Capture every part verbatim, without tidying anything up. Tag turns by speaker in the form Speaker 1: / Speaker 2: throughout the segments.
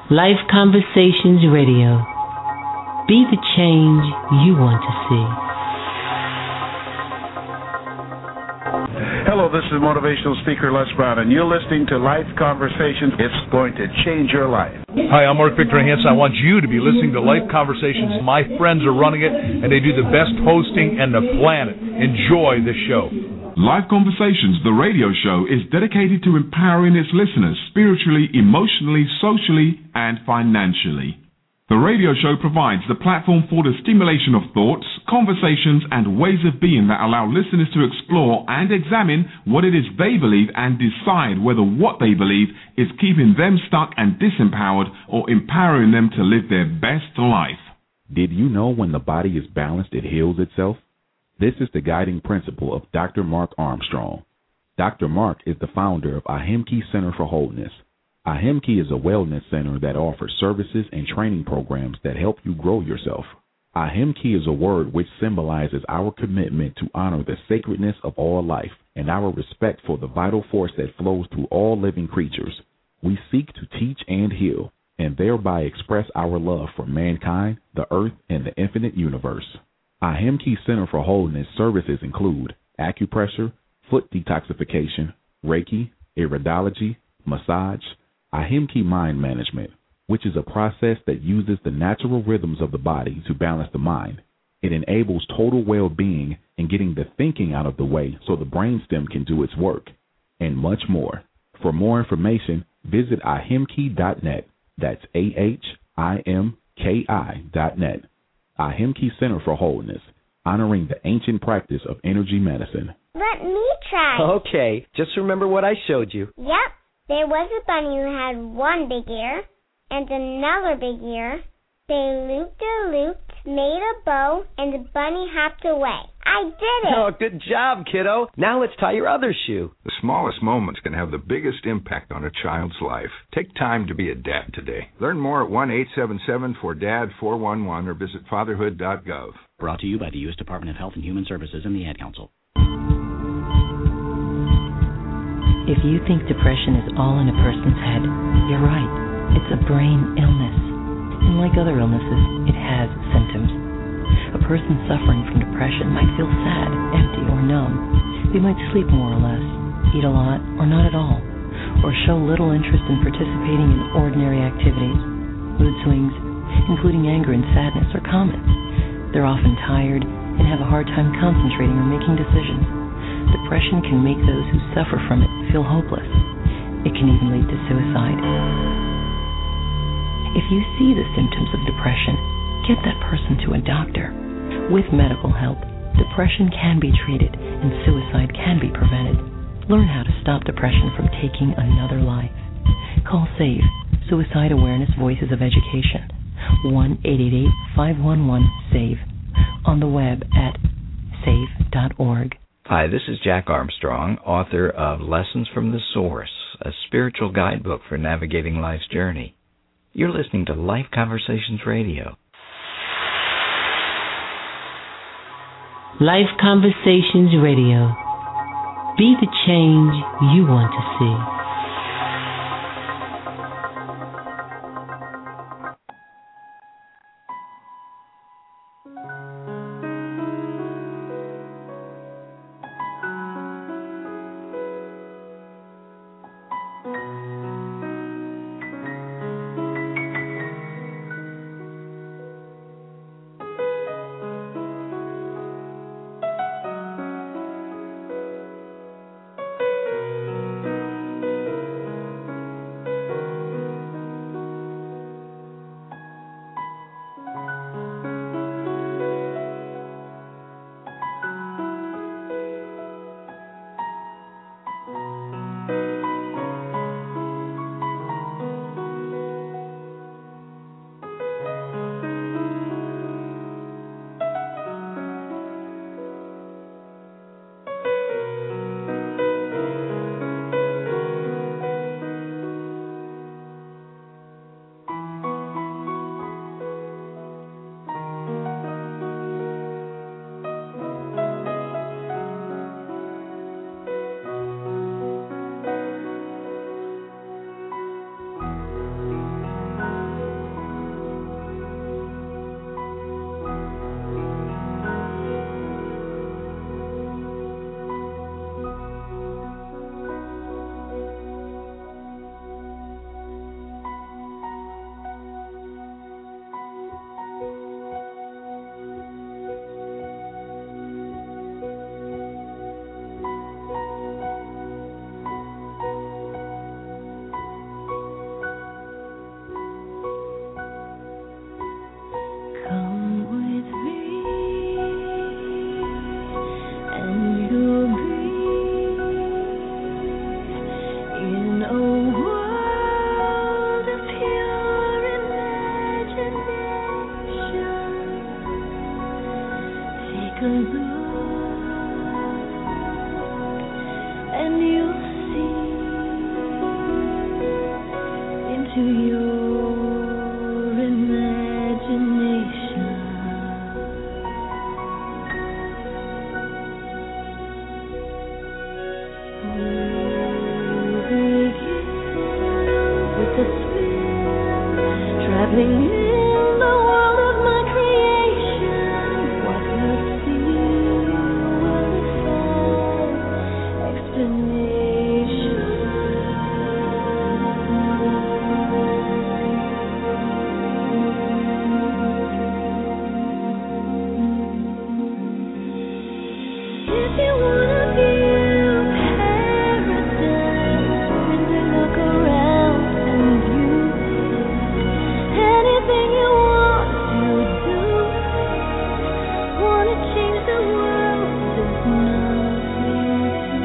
Speaker 1: Life Conversations Radio. Be the change you want to see.
Speaker 2: Hello, this is motivational speaker Les Brown, and you're listening to Life Conversations. It's going to change your life.
Speaker 3: Hi, I'm Mark Victor Hansen. I want you to be listening to Life Conversations. My friends are running it, and they do the best hosting in the planet. Enjoy this show.
Speaker 4: Life Conversations, the radio show, is dedicated to empowering its listeners spiritually, emotionally, socially, and financially. The radio show provides the platform for the stimulation of thoughts, conversations, and ways of being that allow listeners to explore and examine what it is they believe and decide whether what they believe is keeping them stuck and disempowered or empowering them to live their best life.
Speaker 5: Did you know when the body is balanced, it heals itself? This is the guiding principle of Doctor Mark Armstrong. Doctor Mark is the founder of Ahimki Center for Wholeness. Ahimki is a wellness center that offers services and training programs that help you grow yourself. Ahimki is a word which symbolizes our commitment to honor the sacredness of all life and our respect for the vital force that flows through all living creatures. We seek to teach and heal, and thereby express our love for mankind, the earth, and the infinite universe. Ahimki Center for Wholeness services include acupressure, foot detoxification, Reiki, iridology, massage, Ahimki Mind Management, which is a process that uses the natural rhythms of the body to balance the mind. It enables total well-being and getting the thinking out of the way so the brainstem can do its work, and much more. For more information, visit ahimki dot net. That's A H I M K I dot net. Ahimki Center for Wholeness, honoring the ancient practice of energy medicine.
Speaker 6: Let me try.
Speaker 7: Okay, just remember what I showed you.
Speaker 6: Yep. There was a bunny who had one big ear and another big ear. They looped a loop, made a bow, and the bunny hopped away. I did it!
Speaker 7: Oh, good job, kiddo. Now let's tie your other shoe.
Speaker 8: The smallest moments can have the biggest impact on a child's life. Take time to be a dad today. Learn more at one eight seven seven four D A D four one one or visit fatherhood dot gov.
Speaker 9: Brought to you by the U S Department of Health and Human Services and the Ad Council.
Speaker 1: If you think depression is all in a person's head, you're right. It's a brain illness. And like other illnesses, it has symptoms. A person suffering from depression might feel sad, empty, or numb. They might sleep more or less, eat a lot or not at all, or show little interest in participating in ordinary activities. Mood swings, including anger and sadness, are common. They're often tired and have a hard time concentrating or making decisions. Depression can make those who suffer from it feel hopeless. It can even lead to suicide. If you see the symptoms of depression, get that person to a doctor. With medical help, depression can be treated and suicide can be prevented. Learn how to stop depression from taking another life. Call SAVE, Suicide Awareness Voices of Education, one eight eight eight, five one one, SAVE, on the web at save dot org.
Speaker 10: Hi, this is Jack Armstrong, author of Lessons from the Source, a spiritual guidebook for navigating life's journey. You're listening to Life Conversations Radio.
Speaker 1: Life Conversations Radio. Be the change you want to see.
Speaker 11: to your imagination. We begin with the spin, traveling in the world of my creation. What we'll see will defy explanation. If you wanna view paradise, simply look around and view anything you want to do. Wanna change the world? There's nothing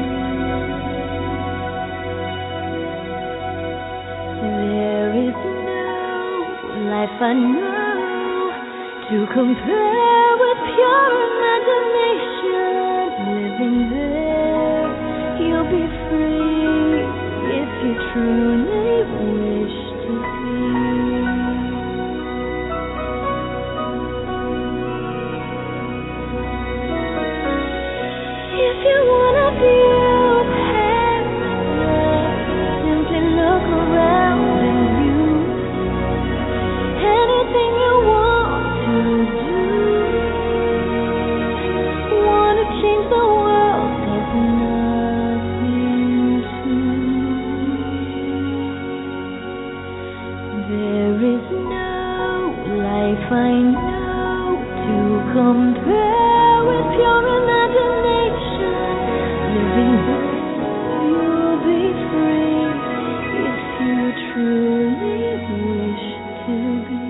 Speaker 11: to. There is no life I know to compare with pure imagination. Living there, you'll be free if you truly wish to be. If you wanna view paradise, simply look around and view anything you want to do. Wanna change the world? There's nothing to. There is no life I know to compare with pure imagination. Living there, you'll be free if you truly wish to be.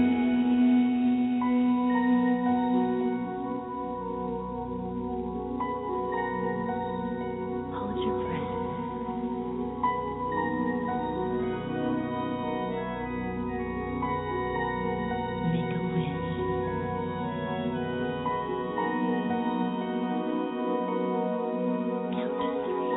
Speaker 11: Hold your breath. Make a wish. Count to three.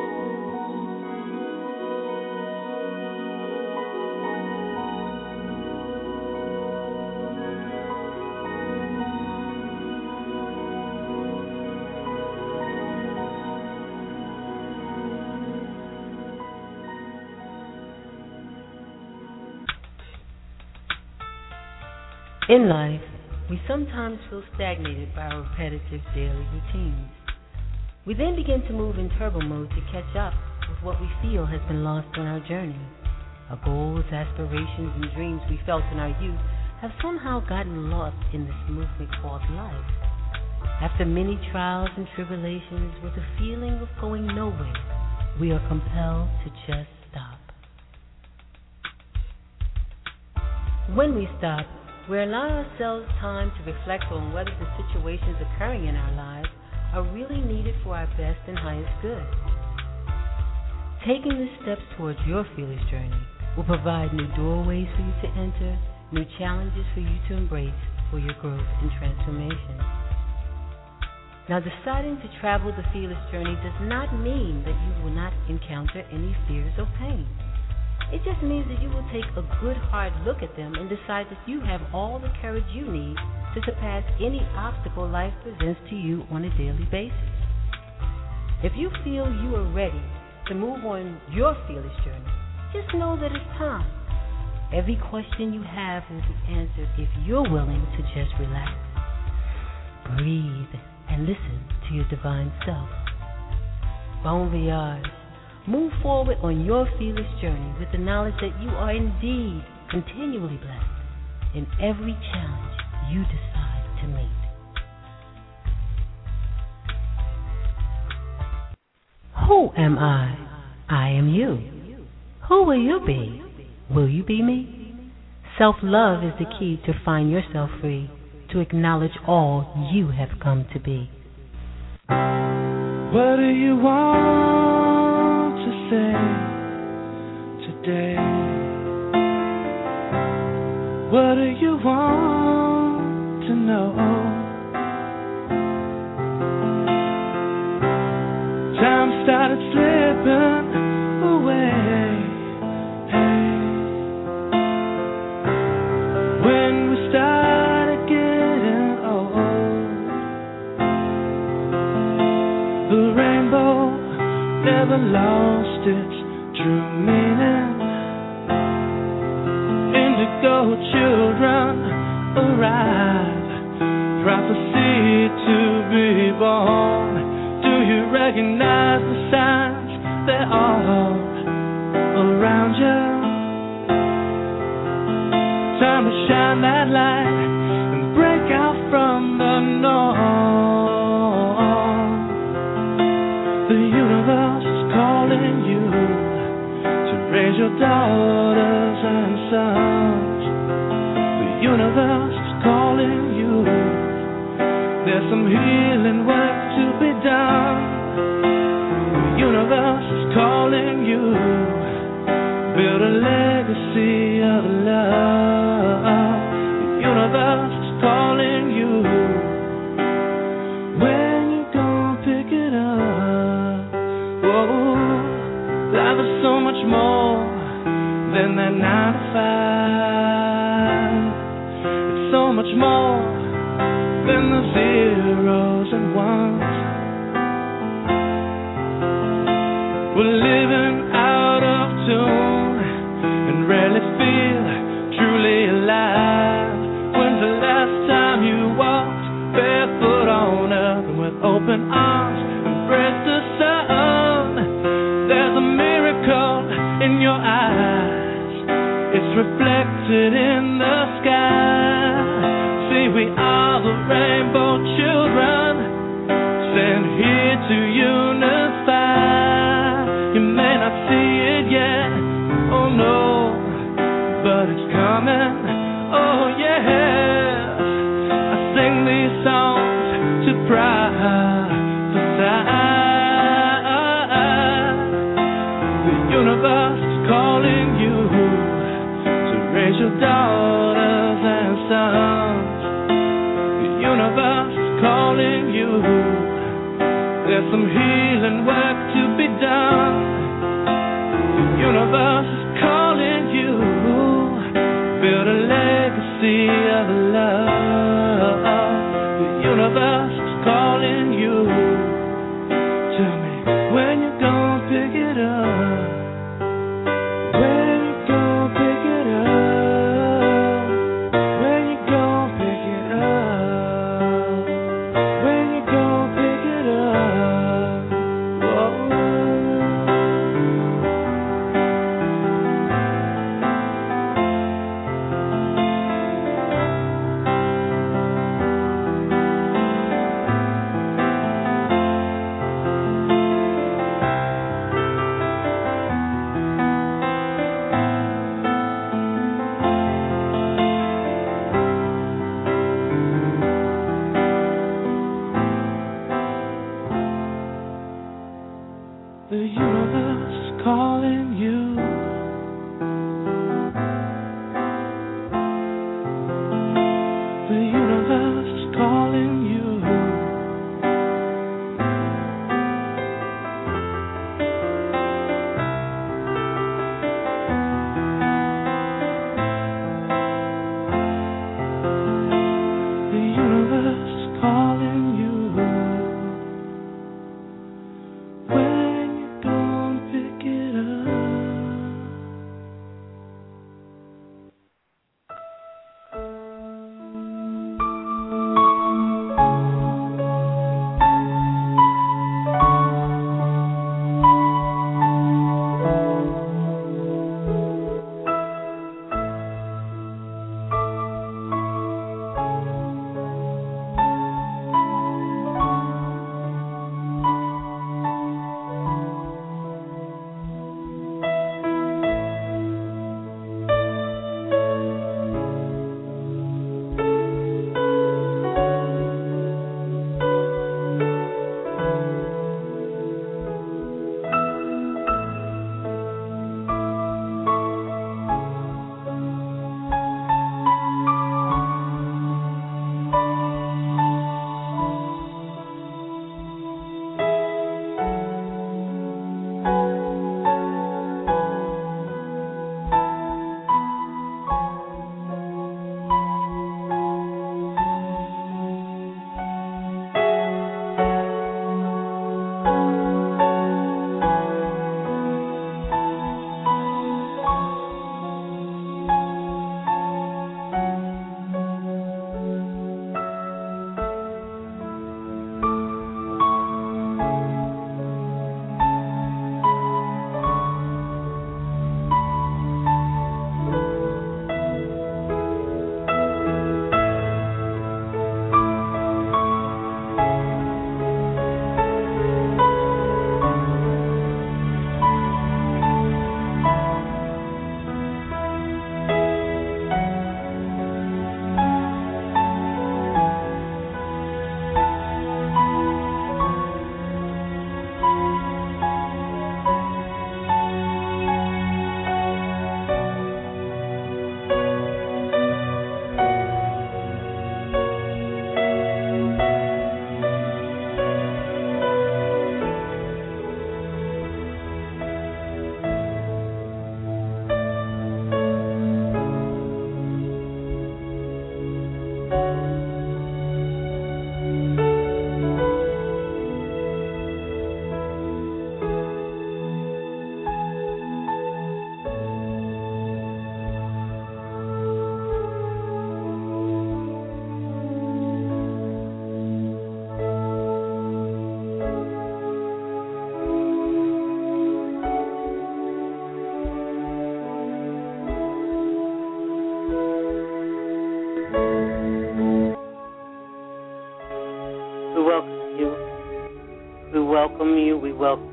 Speaker 12: In life, we sometimes feel stagnated by our repetitive daily routines. We then begin to move in turbo mode to catch up with what we feel has been lost on our journey. Our goals, aspirations, and dreams we felt in our youth have somehow gotten lost in this movement called life. After many trials and tribulations, with a feeling of going nowhere, we are compelled to just stop. When we stop, we allow ourselves time to reflect on whether the situations occurring in our lives are really needed for our best and highest good. Taking the steps towards your fearless journey will provide new doorways for you to enter, new challenges for you to embrace for your growth and transformation. Now, deciding to travel the fearless journey does not mean that you will not encounter any fears or pain. It just means that you will take a good hard look at them and decide that you have all the courage you need to surpass any obstacle life presents to you on a daily basis. If you feel you are ready to move on your fearless journey, just know that it's time. Every question you have will be answered if you're willing to just relax, breathe, and listen to your divine self. Bon voyage. Move forward on your fearless journey with the knowledge that you are indeed continually blessed in every challenge you decide to meet. Who am I? I am you. Who will you be? Will you be me? Self-love is the key to find yourself free, to acknowledge all you have come to be.
Speaker 13: What do you want to say today? What do you want to know? Time started slipping away. Hey. true meaning. Indigo children arrive, prophecy to be born. Do you recognize the signs? They're all around you. Time to shine that light and break out from the norm. The universe is calling you to raise your daughters and sons. The universe is calling you. There's some healing work to be done. The universe is calling you. Build a legacy of love. The universe is calling you. When you gonna pick it up? Whoa, life is so much more than that nine to five. It's so much more than the zeros and ones. We're living out of tune and rarely feel truly alive. When's the last time you walked barefoot on earth and with open arms embraced the sun? There's a miracle in your eyes. It's reflected in the sky. See, we are the rainbow children, sent here to unify. You may not see it yet, oh no, but it's coming, oh yes. I sing these songs to prophesy. The universe is calling you to raise your daughters and sons. The universe is calling you. There's some healing work to be done. The universe is calling you. Build a legacy of love. The universe is calling you. Tell me when you gonna pick it up. When you gonna pick it up. When you gonna pick it up. When you gonna pick it up. Whoa.
Speaker 12: welcome.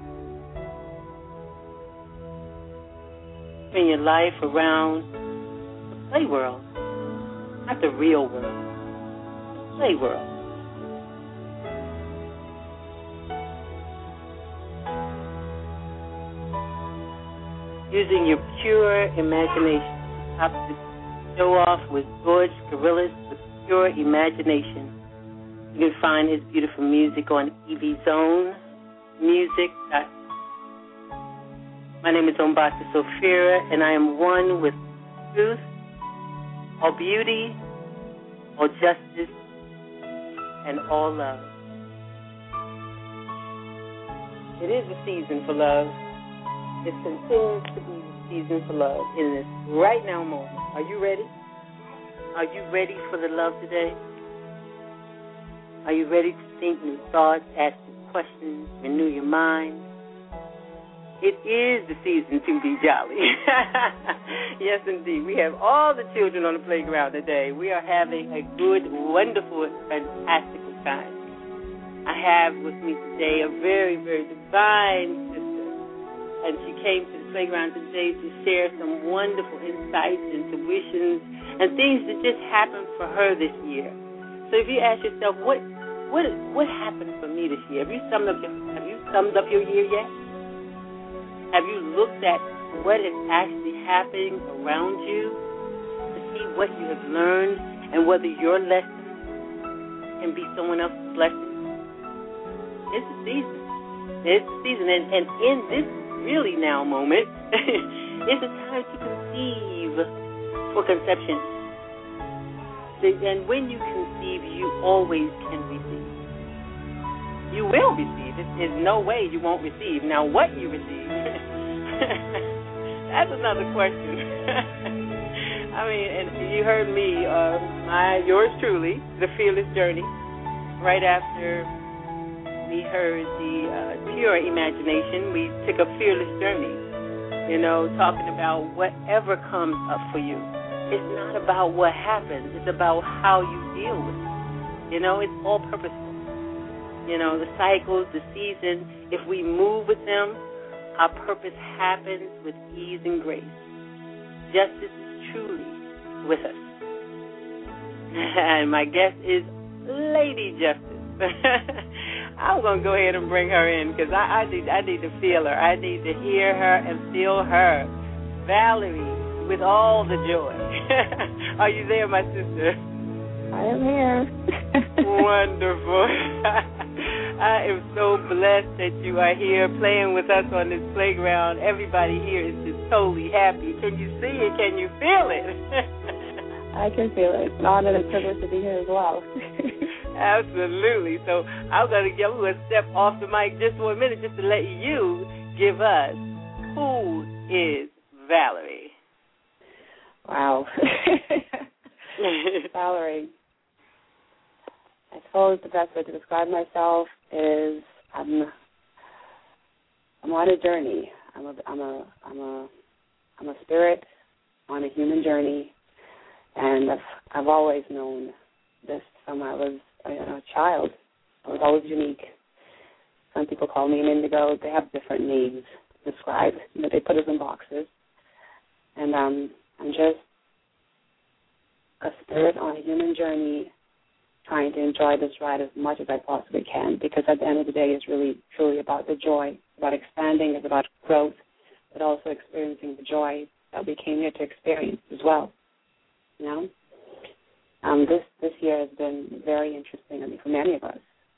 Speaker 12: Spend your life around the play world, not the real world, the play world. Using your pure imagination. Top of the show off with George Gorillas with Pure Imagination. You can find his beautiful music on E V Zone Music. My name is Ombata Sophia, and I am one with truth, all beauty, all justice, and all love. It is a season for love. It continues to be the season for love in this right now moment. Are you ready? Are you ready for the love today? Are you ready to think new thoughts, ask new questions, renew your mind? It is the season to be jolly. Yes, indeed. We have all the children on the playground today. We are having a good, wonderful, fantastical time. I have with me today a very, very divine sister. And she came to the playground today to share some wonderful insights, intuitions, and things that just happened for her this year. So if you ask yourself, what what what happened for me this year? Have you summed up your Have you summed up your year yet? Have you looked at what is actually happening around you to see what you have learned and whether your lesson can be someone else's blessing? It's the season. It's the season, and, and in this really now moment, it's a time to conceive for conception. And when you conceive, you always can receive. You will receive. There's no way you won't receive. Now, what you receive, that's another question. I mean, and you heard me, uh, my yours truly, The Fearless Journey, right after we heard the uh, Pure Imagination, we took a fearless journey, you know, talking about whatever comes up for you. It's not about what happens. It's about how you deal with it. You know, it's all purposeful. You know, the cycles, the seasons, if we move with them, our purpose happens with ease and grace. Justice is truly with us. And my guest is Lady Justice. I'm going to go ahead and bring her in because I, I need I need to feel her. I need to hear her and feel her. Valerie, with all the joy. Are you there, my sister?
Speaker 14: I am here.
Speaker 12: Wonderful. I am so blessed that you are here playing with us on this playground. Everybody here is just totally happy. Can you see it? Can you feel it?
Speaker 14: I can feel it. It's an honor and a privilege to be here as well.
Speaker 12: Absolutely. So I'm going to give you a step off the mic just for a minute just to let you give us who is Valerie.
Speaker 14: Wow. Valerie. I suppose the best way to describe myself is I'm I'm on a journey. I'm a I'm a I'm a I'm a spirit on a human journey, and I've I've always known this from I was a, a child. I was always unique. Some people call me an indigo. They have different names described. You know, they put us in boxes, and um, I'm just a spirit on a human journey, trying to enjoy this ride as much as I possibly can, because at the end of the day, it's really, truly about the joy, about expanding, it's about growth, but also experiencing the joy that we came here to experience as well. You know, um, this this year has been very interesting, I mean, for many of us.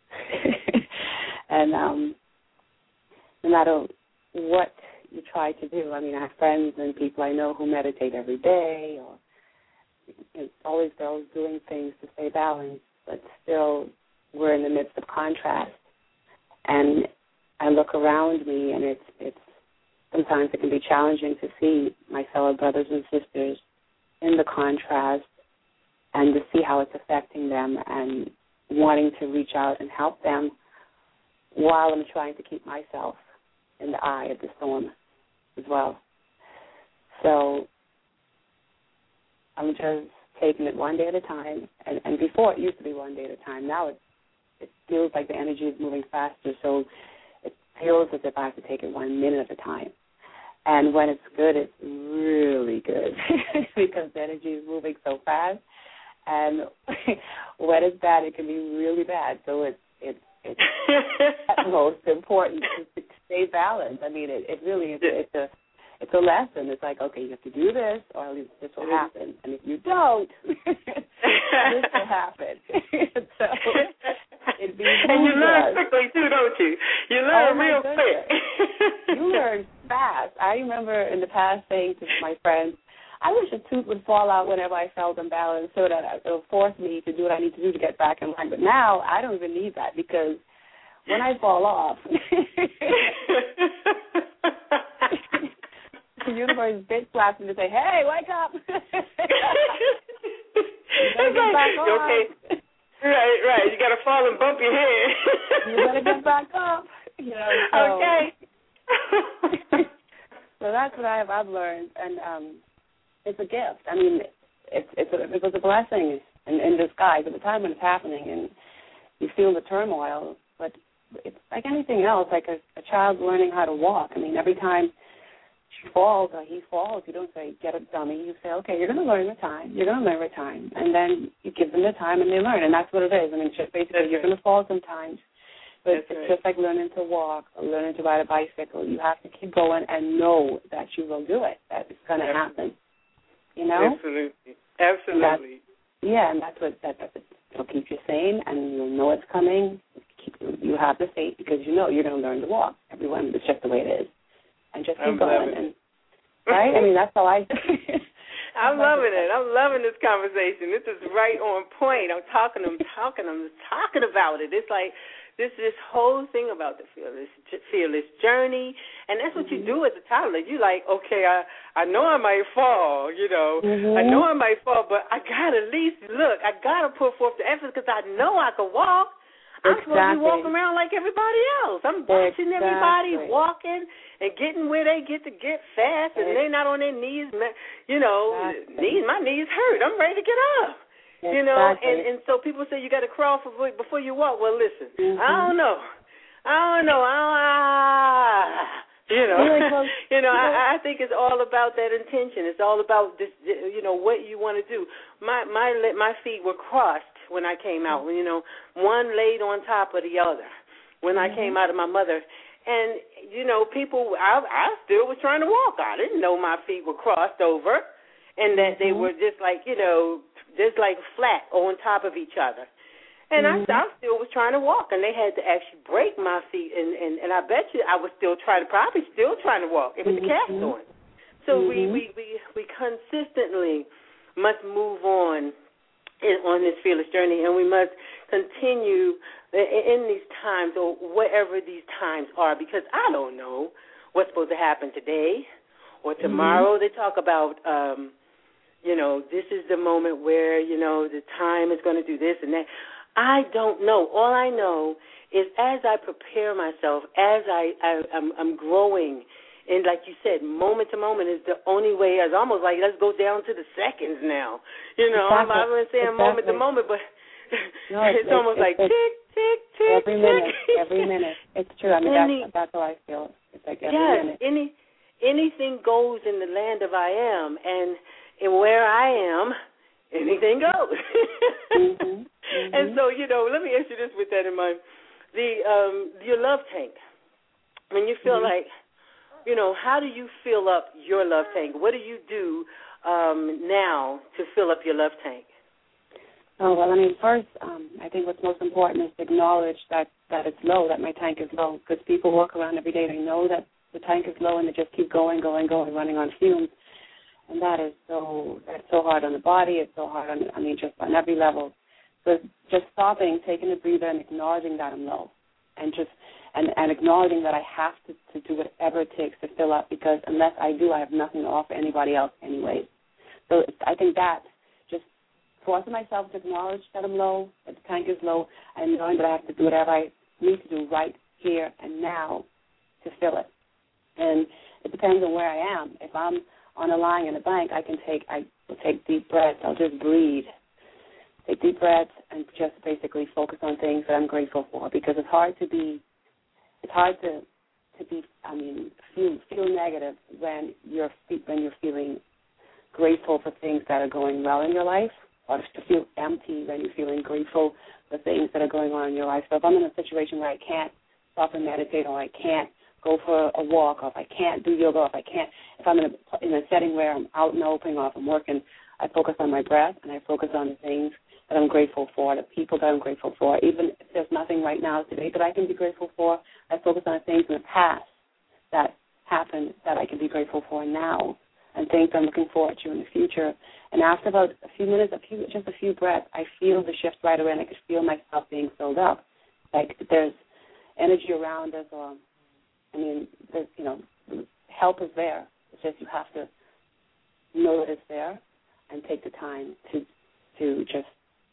Speaker 14: And um, no matter what you try to do, I mean, I have friends and people I know who meditate every day, or it's always they're always doing things to stay balanced, but still we're in the midst of contrast. And I look around me, and it's it's sometimes it can be challenging to see my fellow brothers and sisters in the contrast and to see how it's affecting them, and wanting to reach out and help them while I'm trying to keep myself in the eye of the storm as well. So I'm just taking it one day at a time. And, and before it used to be one day at a time. Now it, it feels like the energy is moving faster. So it, feels as if I have to take it one minute at a time. And when it's good, it's really good because the energy is moving so fast. And when it's bad, it can be really bad. So it's it's it's most important to stay balanced. I mean, it, it really is. It's a it's a lesson. It's like, okay, you have to do this, or at least this will happen. And if you don't, this will happen. So it be
Speaker 15: and you learn quickly too, don't you? You learn
Speaker 14: oh,
Speaker 15: real quick.
Speaker 14: You learn fast. I remember in the past saying to my friends, I wish a tooth would fall out whenever I felt imbalanced so that it would force me to do what I need to do to get back in line. But now I don't even need that because when I fall off, the universe bitch slaps me to say, hey, wake up. You better get back on.
Speaker 15: Okay. Right, right. You got to fall and bump your head.
Speaker 14: You better get back up. You know, so,
Speaker 15: okay.
Speaker 14: So that's what I've, I've learned. And, um, it's a gift. I mean, it's it's a, it was a blessing in, in disguise at the time when it's happening, and you feel the turmoil. But it's like anything else, like a, a child learning how to walk. I mean, every time she falls or he falls, you don't say, get up, dummy. You say, okay, you're going to learn with time. You're going to learn with time. And then you give them the time and they learn, and that's what it is. I mean, just basically, you're going to fall sometimes. But
Speaker 15: That's
Speaker 14: it's
Speaker 15: right.
Speaker 14: just like learning to walk or learning to ride a bicycle. You have to keep going and know that you will do it, that it's going to happen. You know?
Speaker 15: Absolutely. Absolutely.
Speaker 14: And yeah, and that's what that, that it'll keep you sane, and you'll know it's coming. Keep, you have the faith because you know you're going to learn to walk. Everyone, it's just the way it is. And just keep
Speaker 15: I'm
Speaker 14: going. And, right? I mean, that's how I
Speaker 15: I'm loving it. I'm loving this conversation. This is right on point. I'm talking, I'm talking, I'm talking about it. It's like this this whole thing about the fearless fearless journey, and that's what mm-hmm. you do as a toddler. You like, okay, I I know I might fall, you know, mm-hmm. I know I might fall, but I gotta at least look. I gotta put forth the effort because I know I can walk. I'm
Speaker 14: exactly.
Speaker 15: supposed to be walking around like everybody else. I'm watching
Speaker 14: exactly.
Speaker 15: everybody walking and getting where they get to get fast, and they're not on their knees. You know, exactly. knees. My knees hurt. I'm ready to get up.
Speaker 14: Exactly.
Speaker 15: You know, and, and so people say you got to crawl for, before you walk. Well, listen,
Speaker 14: mm-hmm.
Speaker 15: I don't know. I don't know. I don't, ah, you know,
Speaker 14: really close,
Speaker 15: you know. I, I think it's all about that intention. It's all about this. You know what you want to do. My my my feet were crossed when I came out. You know, one laid on top of the other when mm-hmm. I came out of my mother. And you know, people. I I still was trying to walk. I didn't know my feet were crossed over, and that mm-hmm. they were just like you know. just like flat on top of each other. And mm-hmm. I, I still was trying to walk, and they had to actually break my feet, and, and, and I bet you I was still trying to, probably still trying to walk with mm-hmm. the cast on. So mm-hmm. we, we, we, we consistently must move on in, on this fearless journey, and we must continue in, in these times or whatever these times are, because I don't know what's supposed to happen today or tomorrow. Mm-hmm. They talk about... Um, you know, this is the moment where, you know, the time is going to do this and that. I don't know. All I know is as I prepare myself, as I, I, I'm, I'm growing, and like you said, moment to moment is the only way. It's almost like let's go down to the seconds now. You know,
Speaker 14: exactly.
Speaker 15: I'm not saying
Speaker 14: exactly.
Speaker 15: moment to moment, but
Speaker 14: no,
Speaker 15: it's, it's almost
Speaker 14: it's,
Speaker 15: like
Speaker 14: it's,
Speaker 15: tick, tick, tick,
Speaker 14: every
Speaker 15: tick.
Speaker 14: minute, every minute. It's true. I mean,
Speaker 15: Any,
Speaker 14: that's, that's how I feel. It's like every
Speaker 15: yes,
Speaker 14: minute.
Speaker 15: Any, anything goes in the land of I am, and and where I am, anything goes.
Speaker 14: mm-hmm, mm-hmm.
Speaker 15: And so, you know, let me ask you this with that in mind. The um, your love tank, when you feel mm-hmm. like, you know, how do you fill up your love tank? What do you do um, now to fill up your love tank?
Speaker 14: Oh, well, I mean, first, um, I think what's most important is to acknowledge that, that it's low, that my tank is low, because people walk around every day, they know that the tank is low, and they just keep going, going, going, running on fumes. And that is so that's so hard on the body. It's so hard on, I mean, just on every level. So just stopping, taking a breather, and acknowledging that I'm low, and just and, and acknowledging that I have to, to do whatever it takes to fill up, because unless I do, I have nothing to offer anybody else anyways. So it's, I think that just forcing myself to acknowledge that I'm low, that the tank is low, and knowing that I have to do whatever I need to do right here and now to fill it. And it depends on where I am. If I'm on a line in a bank, I can take, I will take deep breaths. I'll just breathe. Take deep breaths and just basically focus on things that I'm grateful for, because it's hard to be, it's hard to to be, I mean, feel feel negative when you're when you're feeling grateful for things that are going well in your life, or to feel empty when you're feeling grateful for things that are going on in your life. So if I'm in a situation where I can't stop and meditate, or I can't go for a walk, or if I can't do yoga, or if I can't, if I'm in a, in a setting where I'm out and open, or if I'm working, I focus on my breath and I focus on the things that I'm grateful for, the people that I'm grateful for. Even if there's nothing right now today that I can be grateful for, I focus on the things in the past that happened that I can be grateful for now, and things I'm looking forward to in the future. And after about a few minutes, a few, just a few breaths, I feel the shift right away, and I can feel myself being filled up. Like there's energy around us, or, I mean, there's, you know, help is there. It's just you have to know that it's there and take the time to to just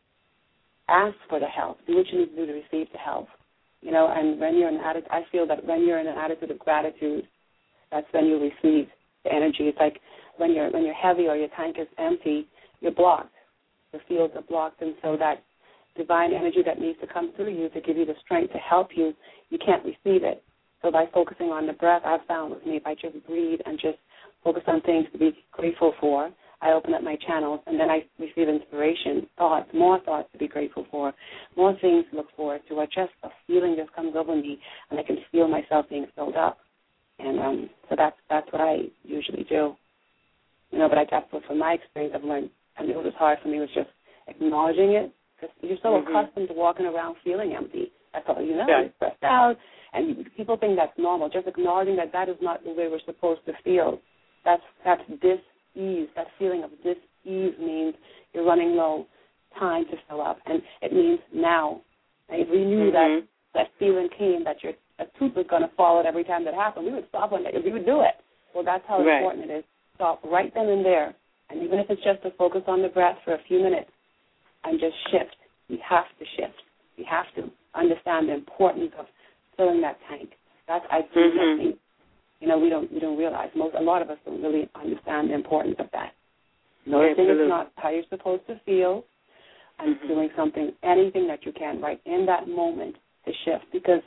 Speaker 14: ask for the help. Do what you need to do to receive the help. You know, and when you're in an attitude, I feel that when you're in an attitude of gratitude, that's when you receive the energy. It's like when you're when you're heavy or your tank is empty, you're blocked. The fields are blocked, and so that divine energy that needs to come through you to give you the strength to help you, you can't receive it. So by focusing on the breath, I've found with me, if I just breathe and just focus on things to be grateful for, I open up my channels, and then I receive inspiration, thoughts, more thoughts to be grateful for, more things to look forward to, or just a feeling just comes over me, and I can feel myself being filled up. And um, so that's that's what I usually do. You know, but I guess from my experience, I've learned, I mean, what was hard for me was just acknowledging it, because you're so mm-hmm. accustomed to walking around feeling empty. That's all you know, yeah. You're stressed out, and people think that's normal. Just acknowledging that that is not the way we're supposed to feel. That's that's dis-ease. That feeling of dis-ease means you're running low, time to fill up, and it means now. And if we knew mm-hmm. that that feeling came, that your a tooth was going to fall out every time that happened, we would stop on it. We would do it. Well, that's how right. important it is. Stop right then and there, and even if it's just to focus on the breath for a few minutes and just shift. We have to shift. We have to understand the importance of filling that tank. That's I think, mm-hmm. I think you know, we don't we don't realize. Most a lot of us don't really understand the importance of that. Noticing it's not how you're supposed to feel, and mm-hmm. doing something, anything that you can right in that moment to shift. Because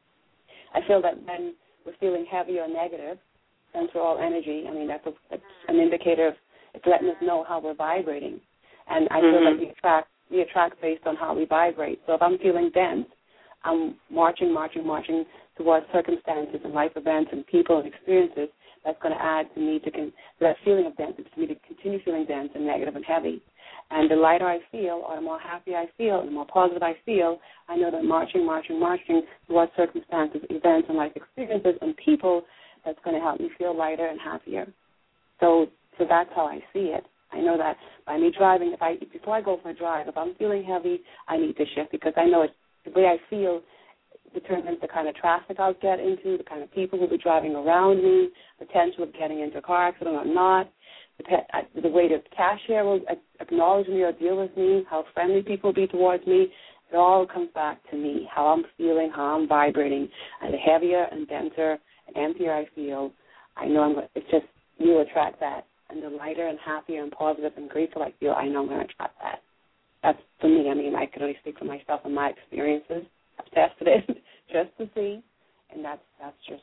Speaker 14: I feel that when we're feeling heavy or negative, since we're all energy, I mean, that's, a, that's an indicator of, it's letting us know how we're vibrating. And I mm-hmm. feel like we attract, we attract based on how we vibrate. So if I'm feeling dense, I'm marching, marching, marching towards circumstances and life events and people and experiences that's going to add to me to, con- to that feeling of density, for me to continue feeling dense and negative and heavy. And the lighter I feel, or the more happy I feel, and the more positive I feel, I know that marching, marching, marching towards circumstances, events, and life experiences and people, that's going to help me feel lighter and happier. So, so that's how I see it. I know that by me driving, if I before I go for a drive, if I'm feeling heavy, I need to shift, because I know it's the way I feel determines the kind of traffic I'll get into, the kind of people who will be driving around me, potential of getting into a car accident or not, the, pe- the way the cashier will acknowledge me or deal with me, how friendly people will be towards me. It all comes back to me, how I'm feeling, how I'm vibrating. And the heavier and denser and emptier I feel, I know I'm going to, it's just, you attract that. And the lighter and happier and positive and grateful I feel, I know I'm going to attract that. That's for me. I mean, I can only speak for myself and my experiences. I've tested it just to see, and that's that's just,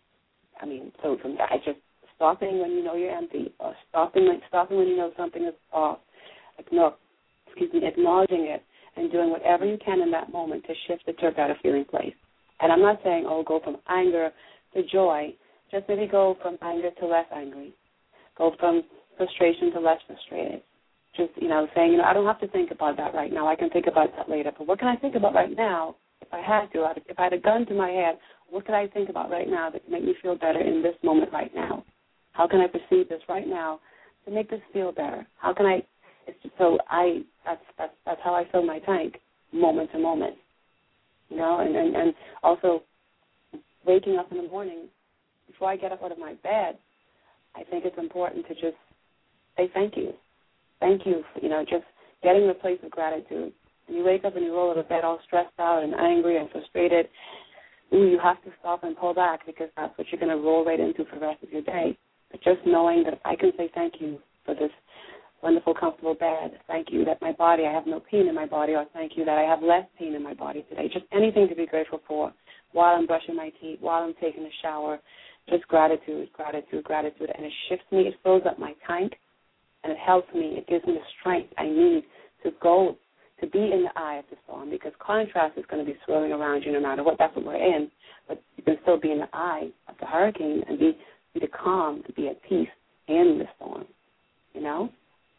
Speaker 14: I mean, so from that, I just stopping when you know you're empty, or stopping stopping when you know something is off, ignore, excuse me, acknowledging it, and doing whatever you can in that moment to shift it to a better feeling place. And I'm not saying, oh, go from anger to joy. Just maybe go from anger to less angry. Go from frustration to less frustrated. Just, you know, saying, you know, I don't have to think about that right now. I can think about that later. But what can I think about right now? If I had to, if I had a gun to my head, what could I think about right now that could make me feel better in this moment right now? How can I perceive this right now to make this feel better? How can I? It's just, so I. That's that's that's how I fill my tank, moment to moment. You know, and, and and also waking up in the morning before I get up out of my bed. I think it's important to just say thank you. Thank you for, you know, just getting to a place of gratitude. When you wake up and you roll out of bed all stressed out and angry and frustrated, ooh, you have to stop and pull back, because that's what you're going to roll right into for the rest of your day. But just knowing that I can say thank you for this wonderful, comfortable bed. Thank you that my body, I have no pain in my body, or thank you that I have less pain in my body today. Just anything to be grateful for while I'm brushing my teeth, while I'm taking a shower. Just gratitude, gratitude, gratitude. And it shifts me. It fills up my tank, and it helps me. It gives me the strength I need to go, to be in the eye of the storm, because contrast is going to be swirling around you no matter what. That's what we're in. But you can still be in the eye of the hurricane and be, be the calm, to be at peace in the storm, you know?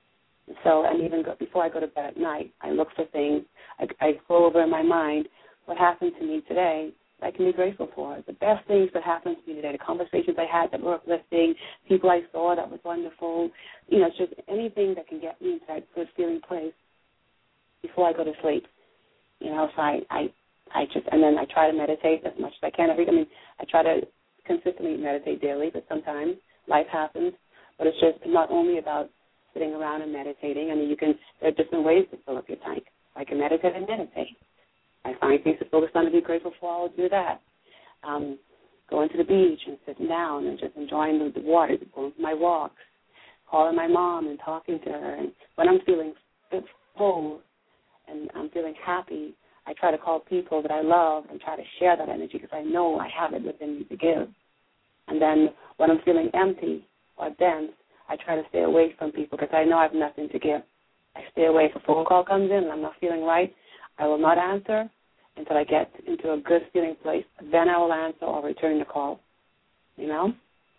Speaker 14: So, and even go, before I go to bed at night, I look for things. I, I go over in my mind what happened to me today that I can be grateful for. The best things that happened to me today, the conversations I had that were uplifting, people I saw that was wonderful, you know, it's just anything that can get me into that good feeling place before I go to sleep. You know, so I, I, I just, and then I try to meditate as much as I can. Every, I mean, I try to consistently meditate daily, but sometimes life happens. But it's just not only about sitting around and meditating. I mean, you can, there are different ways to fill up your tank. I can meditate and meditate. I find things to focus on and be grateful for, I'll do that. Um, going to the beach and sitting down and just enjoying the, the water, going for my walks, calling my mom and talking to her. And when I'm feeling full and I'm feeling happy, I try to call people that I love and try to share that energy because I know I have it within me to give. And then when I'm feeling empty or dense, I try to stay away from people because I know I have nothing to give. I stay away. If a phone call comes in and I'm not feeling right, I will not answer until I get into a good feeling place. Then I will answer or return the call, you know?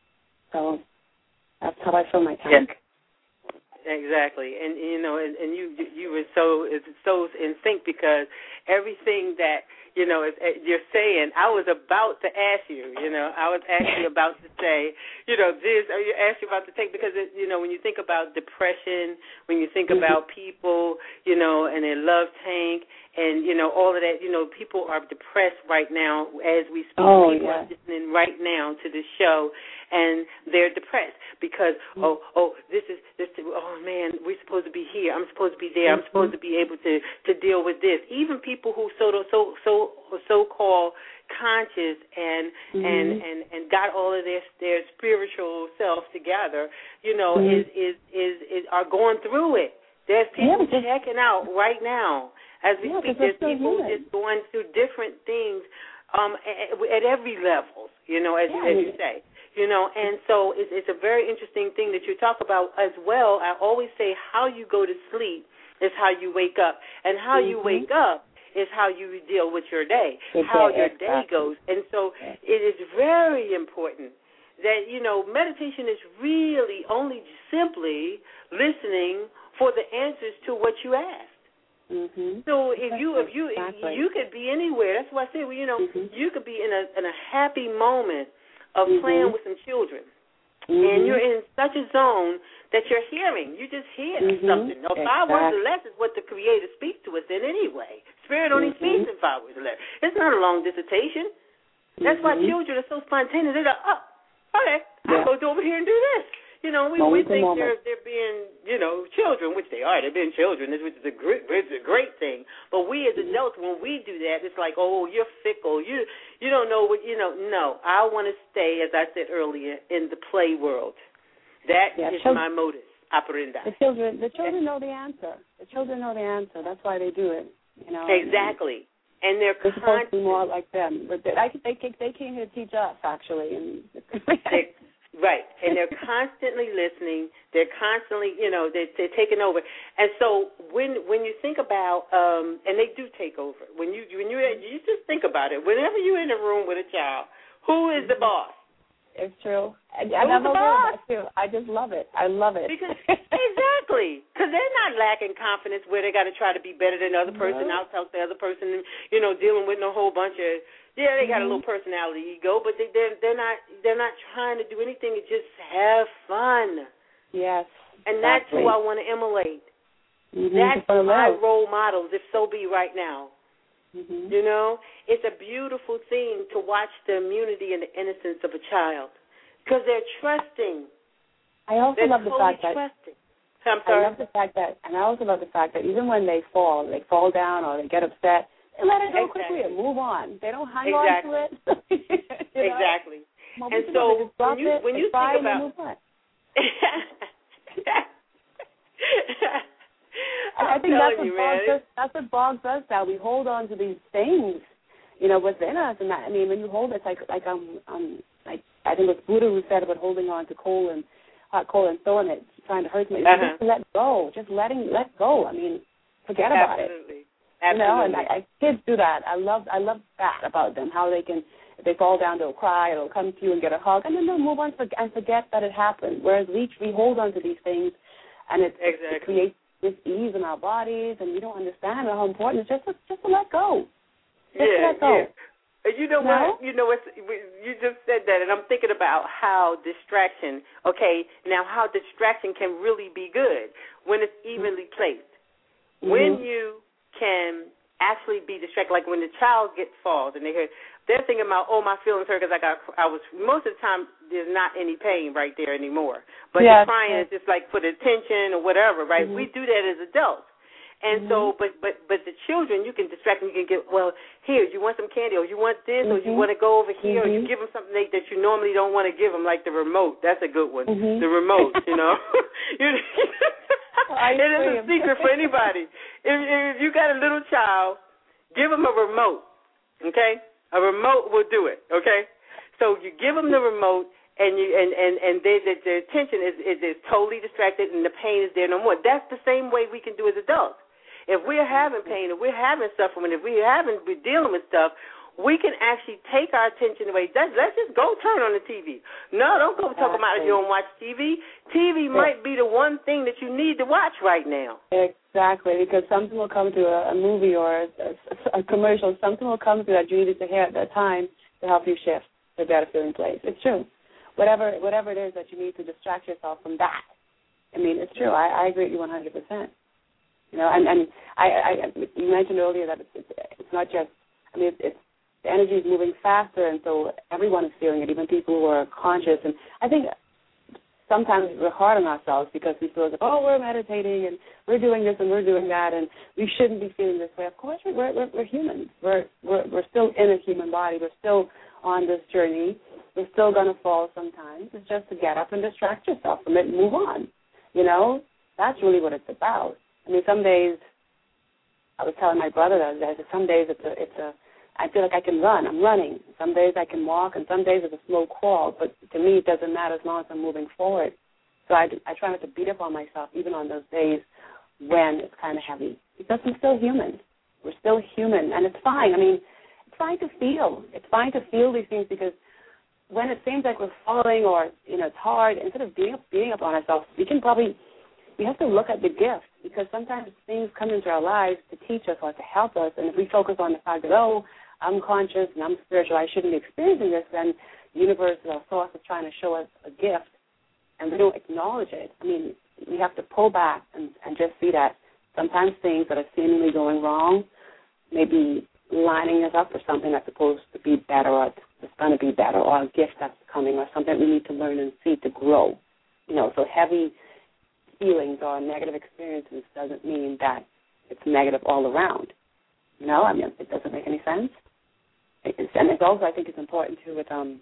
Speaker 14: So that's how I fill my tank.
Speaker 15: Yeah. Exactly, and you know, and, and you you were so it's so in sync because everything that you know is, you're saying, I was about to ask you. You know, I was actually about to say, you know, this. Or you asked you about to take because it, you know when you think about depression, when you think mm-hmm. about people, you know, and their love tank, and you know all of that. You know, people are depressed right now as we speak.
Speaker 14: Oh,
Speaker 15: people
Speaker 14: yeah.
Speaker 15: are listening right now to this show, and they're depressed because mm-hmm. oh oh this is this oh man we're supposed to be here, I'm supposed to be there, I'm supposed to be able to, to deal with this. Even people who so so so so called conscious and mm-hmm. and, and and got all of their their spiritual self together, you know, mm-hmm. is, is is is are going through it. There's people yeah, checking out right now as we
Speaker 14: yeah,
Speaker 15: speak. There's people human. just going through different things um, at, at every level, you know, as,
Speaker 14: yeah,
Speaker 15: as you say. You know, and so it's, it's a very interesting thing that you talk about as well. I always say how you go to sleep is how you wake up, and how mm-hmm. you wake up is how you deal with your day,
Speaker 14: okay,
Speaker 15: how your
Speaker 14: exactly.
Speaker 15: day goes. And so it is very important that, you know, meditation is really only simply listening for the answers to what you asked.
Speaker 14: Mm-hmm.
Speaker 15: So if you if you
Speaker 14: exactly.
Speaker 15: if you could be anywhere, that's why I say, well, you know,
Speaker 14: mm-hmm.
Speaker 15: you could be in a in a happy moment of
Speaker 14: mm-hmm.
Speaker 15: playing with some children,
Speaker 14: mm-hmm.
Speaker 15: and you're in such a zone that you're hearing. You just hear
Speaker 14: mm-hmm.
Speaker 15: something. Now,
Speaker 14: exactly.
Speaker 15: five words or less is what the Creator speaks to us in anyway. Spirit only
Speaker 14: mm-hmm.
Speaker 15: speaks in five words or less. It's not a long dissertation. That's
Speaker 14: mm-hmm.
Speaker 15: why children are so spontaneous. They're like, oh, okay,
Speaker 14: yeah.
Speaker 15: I'll go over here and do this. You know, we, we think they're they're being, you know, children, which they are. They're being children, which is a great, which is a great thing. But we as adults, when we do that, it's like, oh, you're fickle. You you don't know what you know. No, I want to stay, as I said earlier, in the play world. That
Speaker 14: yeah,
Speaker 15: is
Speaker 14: children,
Speaker 15: my modus operandi.
Speaker 14: The children, the children know the answer. The children know the answer. That's why they do it. You know.
Speaker 15: Exactly. And they're
Speaker 14: We're supposed to be more like them. But they, I, they, they came here to teach us, actually. And
Speaker 15: Right, and they're constantly listening. They're constantly, you know, they're, they're taking over. And so when when you think about, um, and they do take over. When you when you you just think about it. Whenever you're in a room with a child, who is the boss?
Speaker 14: It's true. And,
Speaker 15: Who's
Speaker 14: and
Speaker 15: the boss?
Speaker 14: Too. I just love it. I love it.
Speaker 15: Because exactly, because they're not lacking confidence where they got to try to be better than the other person,
Speaker 14: no.
Speaker 15: out-talk the other person, you know, dealing with no whole bunch of. Yeah, they got a little personality ego, but they, they're they're not they're not trying to do anything. It's just have fun.
Speaker 14: Yes,
Speaker 15: and that's
Speaker 14: exactly.
Speaker 15: who I want to emulate.
Speaker 14: Mm-hmm.
Speaker 15: That's my role models, if so be right now.
Speaker 14: Mm-hmm.
Speaker 15: You know, it's a beautiful thing to watch the immunity and the innocence of a child because they're trusting.
Speaker 14: I also
Speaker 15: they're
Speaker 14: love the
Speaker 15: totally
Speaker 14: fact that
Speaker 15: trusting. I'm sorry.
Speaker 14: I love the fact that, and I also love the fact that even when they fall, they fall down or they get upset. They let it go
Speaker 15: exactly.
Speaker 14: quickly and move on. They don't hang
Speaker 15: exactly.
Speaker 14: on to it. you know?
Speaker 15: Exactly.
Speaker 14: Well,
Speaker 15: and so when you
Speaker 14: it,
Speaker 15: when you
Speaker 14: think
Speaker 15: about
Speaker 14: move on. I think that's what
Speaker 15: you,
Speaker 14: bogs
Speaker 15: man.
Speaker 14: us. That's what bogs us down. We hold on to these things, you know, within us. And that, I mean, when you hold it, it's like, like um, um, like I think it was Buddha who said about holding on to coal and hot coal and throwing it, trying to hurt somebody.
Speaker 15: Uh-huh.
Speaker 14: Just let go, just letting let go. I mean, forget about
Speaker 15: Absolutely.
Speaker 14: it.
Speaker 15: Absolutely.
Speaker 14: You know, and I, I, kids do that. I love, I love that about them. How they can, if they fall down, they'll cry, they'll come to you and get a hug, and then they'll move on and forget that it happened. Whereas we we hold on to these things, and it,
Speaker 15: exactly.
Speaker 14: it creates this ease in our bodies, and we don't understand how important it's just to, just to let go. Just
Speaker 15: yeah,
Speaker 14: to let go.
Speaker 15: Yeah. You know
Speaker 14: no?
Speaker 15: what? You know what? You just said that, and I'm thinking about how distraction. Okay, now how distraction can really be good when it's evenly placed. Mm-hmm. When you can actually be distracted, like when the child gets falls and they hear, they're thinking about, oh, my feelings hurt because I got, I was. Most of the time, there's not any pain right there anymore. But
Speaker 14: yes,
Speaker 15: the crying
Speaker 14: yes.
Speaker 15: is just like for the attention or whatever, right? Mm-hmm. We do that as adults. And
Speaker 14: mm-hmm.
Speaker 15: so, but but but the children, you can distract them. You can get, well, here, you want some candy, or you want this, mm-hmm. or you want to go over here,
Speaker 14: mm-hmm.
Speaker 15: or you give them something that you normally don't want to give them, like the remote. That's a good one.
Speaker 14: Mm-hmm.
Speaker 15: The remote, you know.
Speaker 14: I
Speaker 15: it is a secret for anybody. If, if you got a little child, give them a remote, okay? A remote will do it, okay? So you give them the remote, and you and and and they, the, the attention is, is is totally distracted, and the pain is there no more. That's the same way we can do as adults. If we're having pain, if we're having suffering, if we're having we're dealing with stuff, we can actually take our attention away. Let's, let's just go turn on the T V. No, don't go talk about if you don't watch T V. T V yeah. might be the one thing that you need to watch right now.
Speaker 14: Exactly, because something will come to a, a movie or a, a, a commercial. Something will come to that you needed to hear at that time to help you shift to a better feeling place. It's true. Whatever whatever it is that you need to distract yourself from that. I mean, it's true. I, I agree with you one hundred percent. You know, and, and I, I, you mentioned earlier that it's, it's, it's not just, I mean, it's, it's the energy is moving faster, and so everyone is feeling it, even people who are conscious. And I think sometimes we're hard on ourselves because we feel like, oh, we're meditating and we're doing this and we're doing that, and we shouldn't be feeling this way. Of course, we're we're, we're humans. We're, we're we're still in a human body. We're still on this journey. We're still going to fall sometimes. It's just to get up and distract yourself from it and move on. You know, that's really what it's about. I mean, some days, I was telling my brother that, that some days it's a, it's a, I feel like I can run. I'm running. Some days I can walk, and some days it's a slow crawl. But to me, it doesn't matter as long as I'm moving forward. So I, I try not to beat up on myself, even on those days when it's kind of heavy, because I'm still human. We're still human, and it's fine. I mean, it's fine to feel. It's fine to feel these things, because when it seems like we're falling or, you know, it's hard, instead of beating up, beating up on ourselves, we can probably, we have to look at the gift, because sometimes things come into our lives to teach us or to help us, and if we focus on the fact that, oh, I'm conscious and I'm spiritual, I shouldn't be experiencing this, then the universe or source is trying to show us a gift, and we don't acknowledge it. I mean, we have to pull back and, and just see that sometimes things that are seemingly going wrong may be lining us up for something that's supposed to be better, or it's going to be better, or a gift that's coming, or something we need to learn and see to grow. You know, so heavy feelings or negative experiences doesn't mean that it's negative all around. You know, I mean, it doesn't make any sense. It's, and it's also, I think it's important, too, with, um,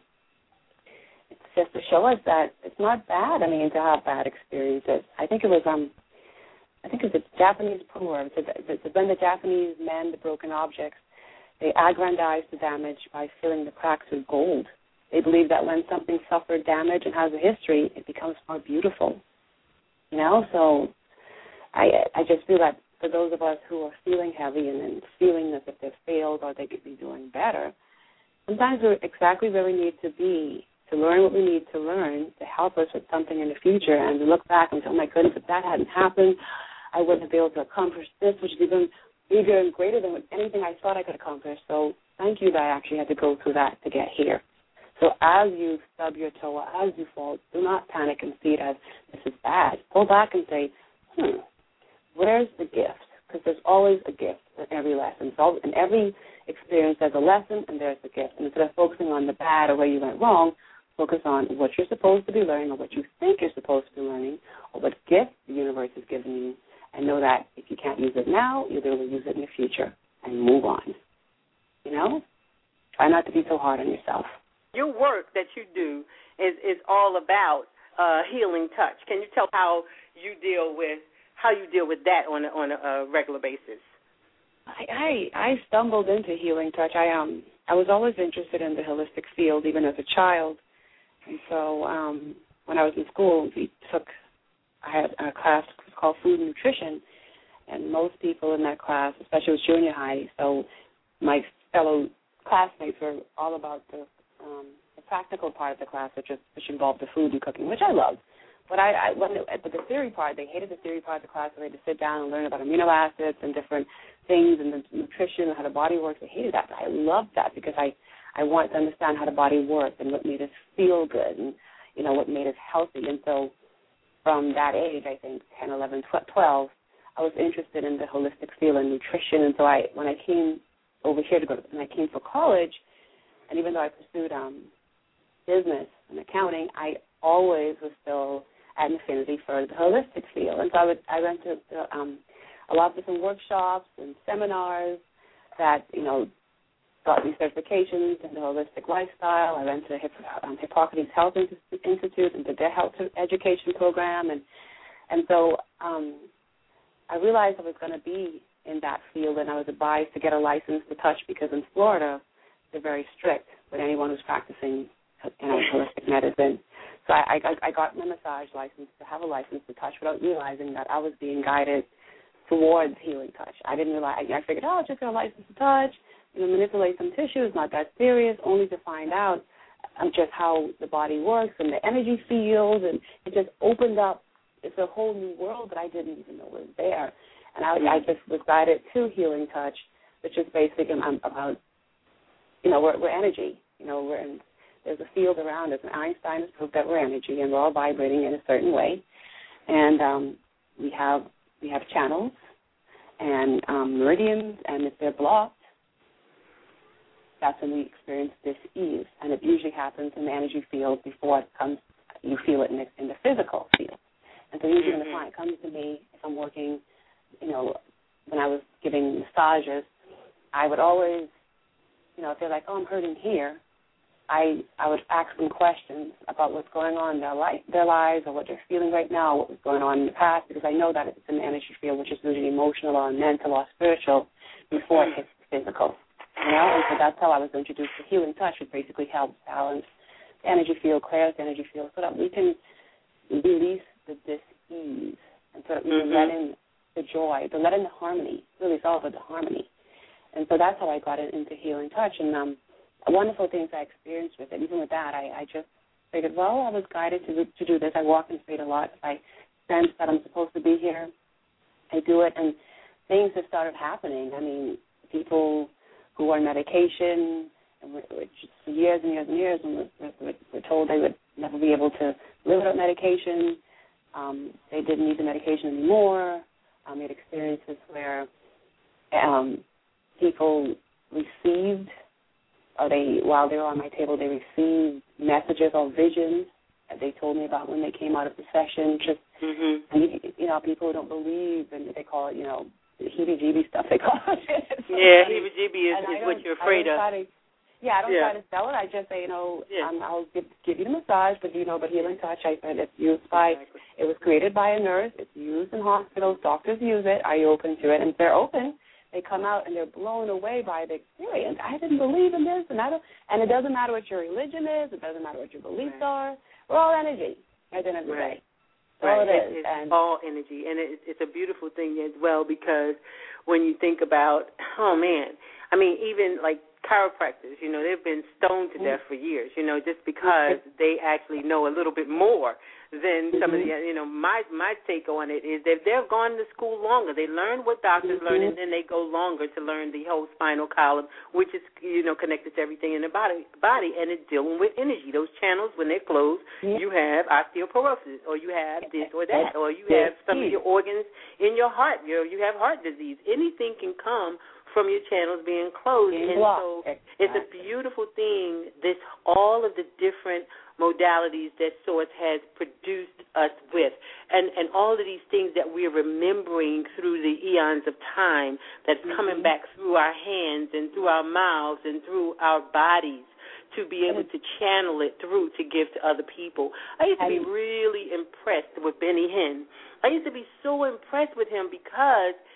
Speaker 14: it's just to show us that it's not bad, I mean, to have bad experiences. I think it was, um, I think it was a Japanese proverb. It's when the Japanese mend the broken objects, they aggrandize the damage by filling the cracks with gold. They believe that when something suffered damage and has a history, it becomes more beautiful. You know, so I I just feel that for those of us who are feeling heavy and, and feeling as if they've failed or they could be doing better, sometimes we're exactly where we need to be to learn what we need to learn to help us with something in the future, and to look back and say, oh, my goodness, if that hadn't happened, I wouldn't have been able to accomplish this, which is even bigger and greater than anything I thought I could accomplish. So thank you that I actually had to go through that to get here. So as you stub your toe or as you fall, do not panic and see it as this is bad. Pull back and say, hmm, where's the gift? Because there's always a gift in every lesson. So in every experience, there's a lesson and there's a gift. And instead of focusing on the bad or where you went wrong, focus on what you're supposed to be learning or what you think you're supposed to be learning or what gift the universe is giving you. And know that if you can't use it now, you'll be able to use it in the future and move on. You know? Try not to be so hard on yourself.
Speaker 15: Your work that you do is, is all about uh, healing touch. Can you tell how you deal with how you deal with that on a, on a, a regular basis?
Speaker 14: I, I I stumbled into healing touch. I um I was always interested in the holistic field, even as a child, and so um, when I was in school, we took I had a class called Food and Nutrition, and most people in that class, especially with junior high, so my fellow classmates were all about the um, the practical part of the class, which is, which involved the food and cooking, which I loved. But I, I when but the theory part, they hated the theory part of the class. They had to sit down and learn about amino acids and different things and the nutrition and how the body works. They hated that. But I loved that because I, I wanted to understand how the body worked and what made us feel good and, you know, what made us healthy. And so from that age, I think ten, eleven, twelve, I was interested in the holistic field and nutrition. And so I when I came over here to go to, when I came for college, and even though I pursued um, business and accounting, I always was still had an affinity for the holistic field. And so I, would, I went to um, a lot of different workshops and seminars that, you know, got me certifications in the holistic lifestyle. I went to Hip, um, Hippocrates Health Institute and did their health education program. And, and so um, I realized I was going to be in that field, and I was advised to get a license to touch because in Florida they're very strict with anyone who's practicing you know, holistic medicine. So I, I, I got my massage license to have a license to touch without realizing that I was being guided towards healing touch. I didn't realize, I figured, oh, I'll just get a license to touch, you know, manipulate some tissues, not that serious, only to find out um, just how the body works and the energy fields, and it just opened up. It's a whole new world that I didn't even know was there. And I, I just was guided to healing touch, which is basically about, you know, we're, we're energy. You know, we're in, there's a field around us, and Einstein has proved that we're energy, and we're all vibrating in a certain way. And um, we have we have channels and um, meridians, and if they're blocked, that's when we experience dis-ease. And it usually happens in the energy field before it comes, you feel it in the, in the physical field. And so usually when the client comes to me, if I'm working, you know, when I was giving massages, I would always, you know, if they're like, oh, I'm hurting here, I I would ask them questions about what's going on in their, life, their lives or what they're feeling right now, what was going on in the past, because I know that it's in the energy field, which is usually emotional or mental or spiritual, before it hits physical. You know, and so that's how I was introduced to healing touch, which basically helps balance the energy field, clear the energy field, so that we can release the dis-ease, and so that we can mm-hmm. let in the joy, to let in the harmony. Really, it's all about the harmony. And so that's how I got into healing touch. And um, wonderful things I experienced with it. Even with that, I, I just figured, well, I was guided to to do this. I walk in faith a lot. If I sense that I'm supposed to be here, I do it, and things have started happening. I mean, people who are on medication and were, were just for years and years and years, and were, were, were told they would never be able to live without medication. Um, they didn't need the medication anymore. Um, we had experiences where um, people received, or they, while they were on my table, they received messages or visions that they told me about when they came out of the session. Just, mm-hmm. and you, you know, people who don't believe, and they call it, you know, heebie-jeebie stuff, they call it. So
Speaker 15: yeah, heebie-jeebie is, is what you're afraid of.
Speaker 14: To, yeah, I don't yeah. try to sell it. I just say, you know, yeah. um, I'll give, give you the massage, but you know, but healing touch, I said it's used by, exactly. it was created by a nurse. It's used in hospitals. Doctors use it. Are you open to it? And if they're open, they come out and they're blown away by the experience. I didn't believe in this, and I don't. And it doesn't matter what your religion is. It doesn't matter what your beliefs right. are. We're all energy at the end of the
Speaker 15: right.
Speaker 14: day. Right. All it is.
Speaker 15: It's
Speaker 14: and
Speaker 15: all energy, and it, it's a beautiful thing as well, because when you think about, oh man, I mean, even like chiropractors, you know, they've been stoned to death for years, you know, just because they actually know a little bit more than some mm-hmm. of the, you know, my my take on it is that they've gone to school longer. They learn what doctors mm-hmm. learn, and then they go longer to learn the whole spinal column, which is, you know, connected to everything in the body, body and it's dealing with energy. Those channels, when they're closed, mm-hmm. you have osteoporosis, or you have this or that, or you have some of your organs in your heart. You know, you have heart disease. Anything can come from your channels being closed.
Speaker 14: Being
Speaker 15: and so exactly. it's a beautiful thing, this all of the different modalities that Source has produced us with, and, and all of these things that we're remembering through the eons of time that's mm-hmm. coming back through our hands and through our mouths and through our bodies, to be able to channel it through to give to other people. I used to be really impressed with Benny Hinn. I used to be so impressed with him because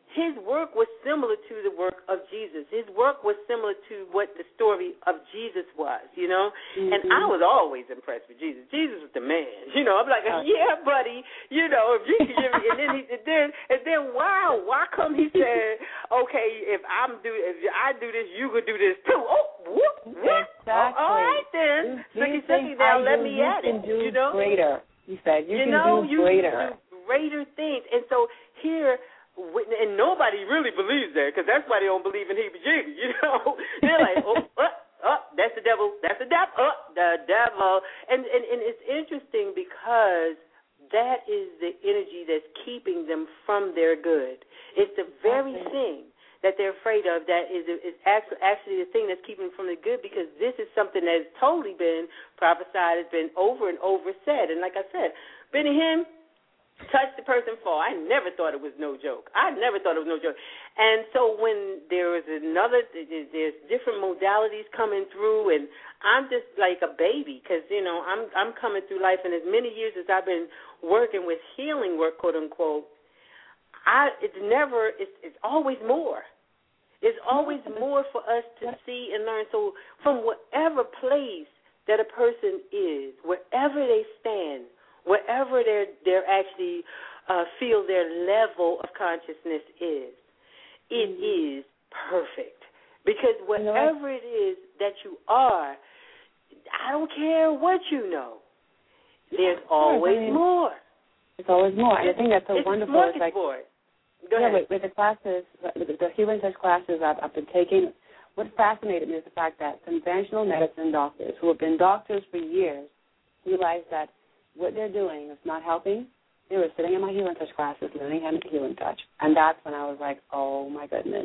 Speaker 15: his work was similar to the work of Jesus. His work was similar to what the story of Jesus was, you know. Mm-hmm. And I was always impressed with Jesus. Jesus was the man, you know. I'm like, yeah, buddy, you know. If you can give me, and then he, and then, and then, wow, why come he said, okay, if I'm do, if I do this, you could do this too. Oh, whoop, whoop.
Speaker 14: Exactly.
Speaker 15: Oh, all right then, Suki Suki, now let me at it.
Speaker 14: You
Speaker 15: You know,
Speaker 14: greater. He said, you,
Speaker 15: you
Speaker 14: can
Speaker 15: know,
Speaker 14: do
Speaker 15: you
Speaker 14: greater.
Speaker 15: can do greater things, and so here. And nobody really believes that because that's why they don't believe in heebie-jeebies, you know. They're like, oh, oh, oh, that's the devil, that's the devil, oh, the devil. And, and, and it's interesting because that is the energy that's keeping them from their good. It's the very okay. thing that they're afraid of that is, is actually, actually the thing that's keeping them from the good because this is something that has totally been prophesied, has been over and over said. And like I said, Benny Hinn, touch the person fall. I never thought it was no joke. I never thought it was no joke. And so when there is another, there's different modalities coming through, and I'm just like a baby because, you know, I'm I'm coming through life, and as many years as I've been working with healing work, quote unquote, I it's never, it's, it's always more. It's always more for us to see and learn. So from whatever place that a person is, wherever they stand, wherever they're, they're actually uh, feel their level of consciousness is, it mm-hmm. is perfect. Because whatever it is that you are, I don't care what you know, there's always I mean, more.
Speaker 14: There's always more. And I think that's so
Speaker 15: it's
Speaker 14: wonderful. It's like,
Speaker 15: Go
Speaker 14: yeah,
Speaker 15: ahead.
Speaker 14: with, with the classes, with the healing touch classes I've, I've been taking, what fascinated me is the fact that conventional medicine doctors who have been doctors for years realize that what they're doing is not helping. They were sitting in my healing touch classes, learning how to healing touch, and that's when I was like, "Oh my goodness,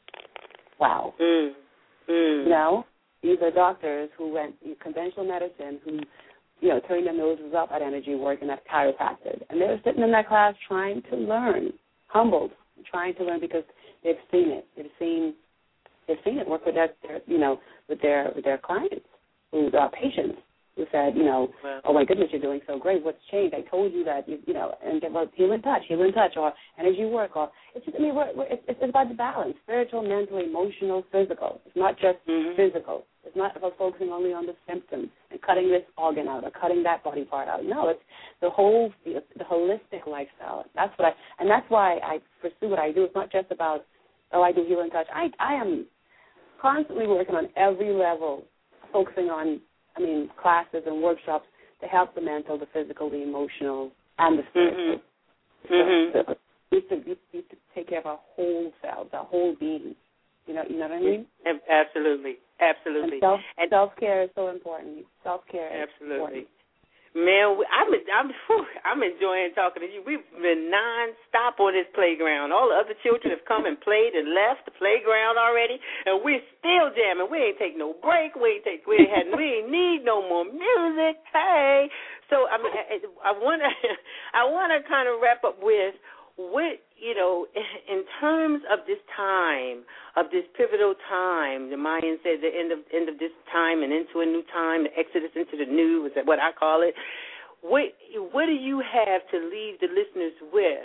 Speaker 14: wow!"
Speaker 15: Mm. Mm.
Speaker 14: You know, these are doctors who went conventional medicine, who, you know, turned their noses up at energy work and at chiropractic, and they were sitting in that class trying to learn, humbled, trying to learn because they've seen it. They've seen, they've seen it work with their, their you know, with their with their clients, who are patients. Who said, you know, wow. oh my goodness, you're doing so great. What's changed? I told you that, you, you know, and get well, healing touch, healing touch, or energy work, or it's just, I mean, we're, we're, it's, it's about the balance, spiritual, mental, emotional, physical. It's not just mm-hmm. physical. It's not about focusing only on the symptoms and cutting this organ out or cutting that body part out. No, it's the whole, the, the holistic lifestyle. That's what I, and that's why I pursue what I do. It's not just about, oh, I do healing touch. I, I am constantly working on every level, focusing on. I mean, classes and workshops to help the mental, the physical, the emotional, and the spiritual.
Speaker 15: Mm-hmm.
Speaker 14: So, so we need to, we need to take care of our whole selves, our whole being. You know, you know what I mean?
Speaker 15: Absolutely, absolutely.
Speaker 14: And self
Speaker 15: and
Speaker 14: self care is so important. Self care is
Speaker 15: absolutely.
Speaker 14: important.
Speaker 15: Man, I'm I'm whew, I'm enjoying talking to you. We've been nonstop on this playground. All the other children have come and played and left the playground already, and we're still jamming. We ain't take no break. We ain't take. We ain't had. We ain't need no more music. Hey, so I mean, I want to I want to kind of wrap up with what you know in terms of this time of this pivotal time. The Mayans said the end of end of this time and into a new time, the exodus into the new is what I call it. What what do you have to leave the listeners with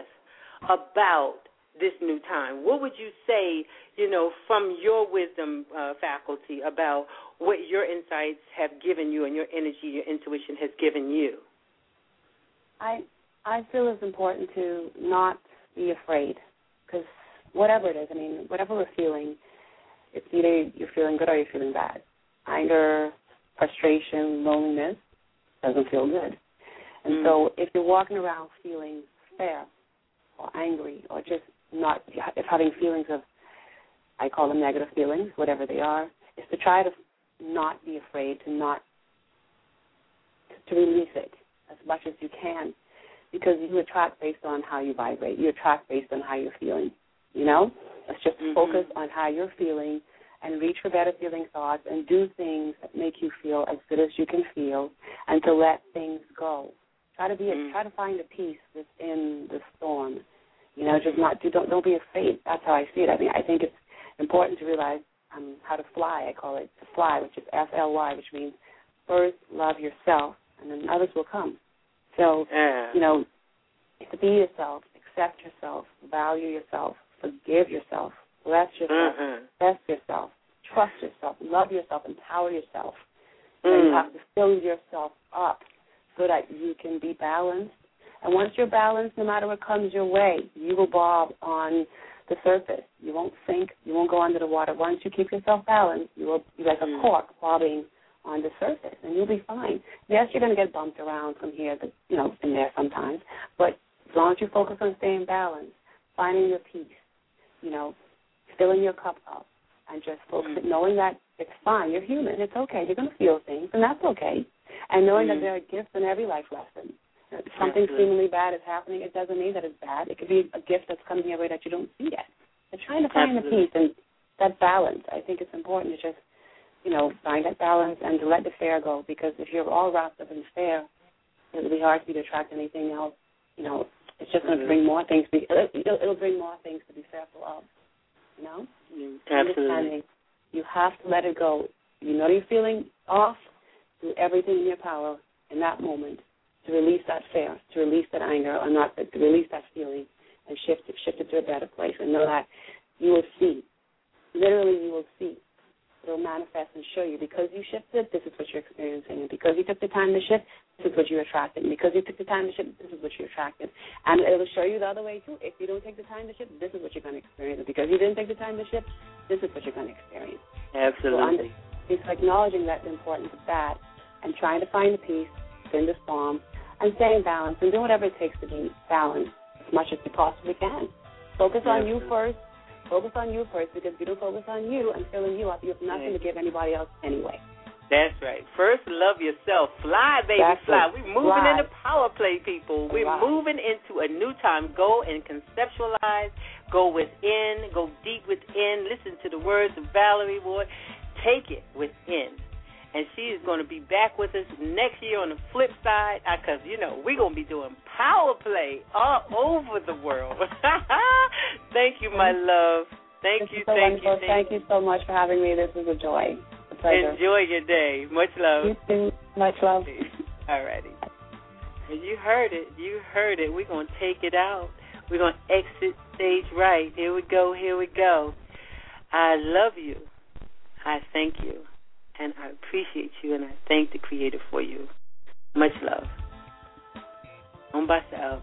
Speaker 15: about this new time? What would you say, you know, from your wisdom uh, faculty about what your insights have given you and your energy, your intuition has given you?
Speaker 14: I I feel it's important to not be afraid, because whatever it is, I mean, whatever we're feeling, it's either you're feeling good or you're feeling bad. Anger, frustration, loneliness doesn't feel good. And mm. so if you're walking around feeling fair or angry or just not, if having feelings of, I call them negative feelings, whatever they are, is to try to not be afraid, to not, to release it as much as you can, because you attract based on how you vibrate. You attract based on how you're feeling, you know? Let's just mm-hmm. focus on how you're feeling and reach for better feeling thoughts and do things that make you feel as good as you can feel, and to let things go. Try to be, mm-hmm. a, try to find a peace within the storm. You know, just not, don't, don't be afraid. That's how I see it. I mean, I think it's important to realize um, how to fly. I call it to fly, which is F L Y, which means first love yourself, and then others will come. So,
Speaker 15: yeah.
Speaker 14: you know, to be yourself, accept yourself, value yourself, forgive yourself, bless yourself,
Speaker 15: Mm-hmm.
Speaker 14: bless yourself, trust yourself, love yourself, empower yourself.
Speaker 15: Mm.
Speaker 14: And you have to fill yourself up so that you can be balanced. And once you're balanced, no matter what comes your way, you will bob on the surface. You won't sink. You won't go under the water. Once you keep yourself balanced, you will be like
Speaker 15: Mm.
Speaker 14: a cork bobbing on the surface, and you'll be fine. Yes, you're going to get bumped around from here to, you know, in there sometimes, but as long as you focus on staying balanced, finding your peace, you know, filling your cup up, and just focus,
Speaker 15: Mm.
Speaker 14: knowing that it's fine. You're human. It's okay. You're going to feel things, and that's okay. And knowing
Speaker 15: Mm.
Speaker 14: that there are gifts in every life lesson. If something
Speaker 15: Absolutely.
Speaker 14: seemingly bad is happening, it doesn't mean that it's bad. It could be a gift that's coming your way that you don't see yet. So trying to find
Speaker 15: Absolutely.
Speaker 14: the peace and that balance, I think it's important to just, you know, find that balance and to let the fear go, because if you're all wrapped up in fear, it'll be hard for you to attract anything else. You know, it's just going to
Speaker 15: Mhm.
Speaker 14: bring more things. To be, it'll, it'll bring more things to be fearful of. You know,
Speaker 15: Mm, Absolutely.
Speaker 14: understanding you have to let it go. You know you're feeling off. Do everything in your power in that moment to release that fear, to release that anger, or not to release that feeling, and shift it, shift it to a better place. And know that you will see. Literally, you will see. It'll manifest and show you. Because you shifted, this is what you're experiencing. And because you took the time to shift, this is what you attracted. And because you took the time to shift, this is what you attracted. And it'll show you the other way, too. If you don't take the time to shift, this is what you're going to experience. And because you didn't take the time to shift, this is what you're going to experience.
Speaker 15: Absolutely.
Speaker 14: So it's acknowledging that the importance of that and trying to find the peace in the storm and staying balanced and do whatever it takes to be balanced as much as you possibly can. Focus on you first. Focus on you first, because if you don't focus on you and filling you up, you have nothing to give anybody else anyway.
Speaker 15: That's right. First, love yourself. Fly, baby,
Speaker 14: That's
Speaker 15: fly.
Speaker 14: it.
Speaker 15: We're moving
Speaker 14: Fly.
Speaker 15: into power play, people. We're
Speaker 14: Fly.
Speaker 15: moving into a new time. Go and conceptualize. Go within. Go deep within. Listen to the words of Valerie Ward. Take it within. And she is going to be back with us next year on the flip side, because, you know, we're going to be doing power play all over the world. Thank you, my love. Thank
Speaker 14: This
Speaker 15: you,
Speaker 14: is so
Speaker 15: thank you,
Speaker 14: wonderful.
Speaker 15: thank
Speaker 14: Thank you so much for having me. This was a joy. A pleasure.
Speaker 15: Enjoy your day. Much love.
Speaker 14: You too. Much love.
Speaker 15: All righty. You heard it. You heard it. We're going to take it out. We're going to exit stage right. Here we go. Here we go. I love you. I thank you. And I appreciate you, and I thank the Creator for you. Much love. On myself.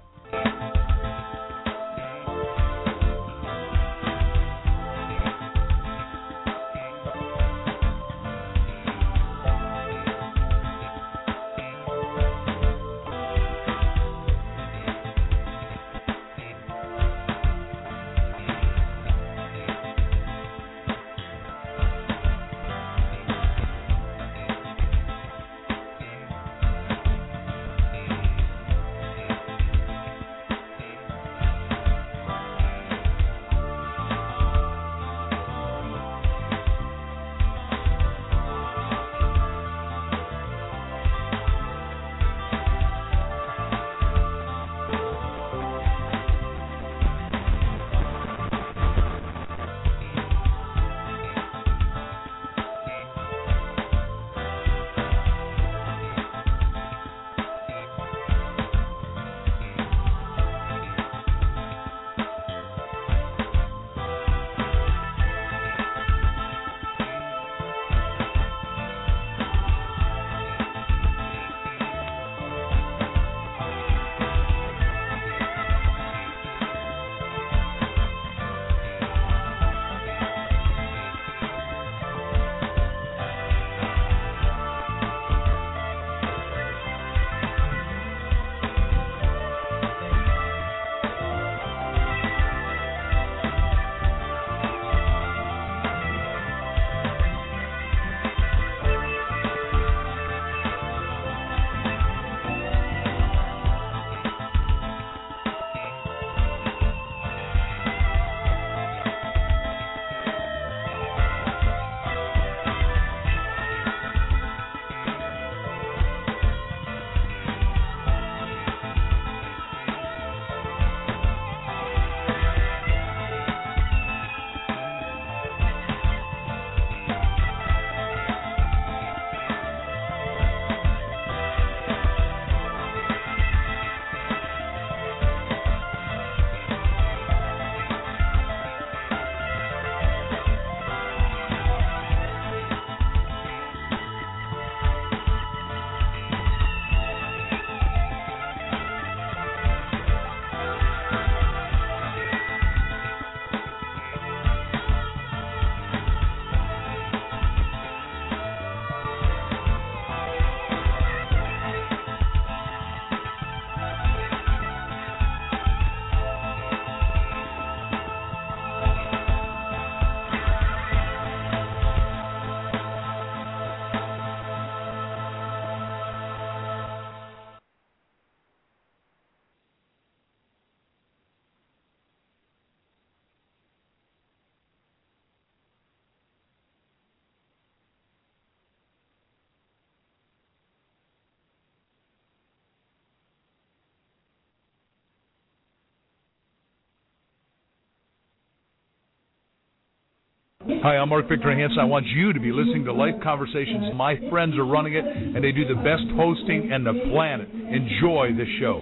Speaker 3: Hi, I'm Mark Victor Hansen. I want you to be listening to Life Conversations. My friends are running it, and they do the best hosting on the planet. Enjoy the show.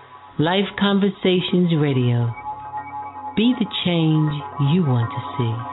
Speaker 12: Life Conversations Radio. Be the change you want to see.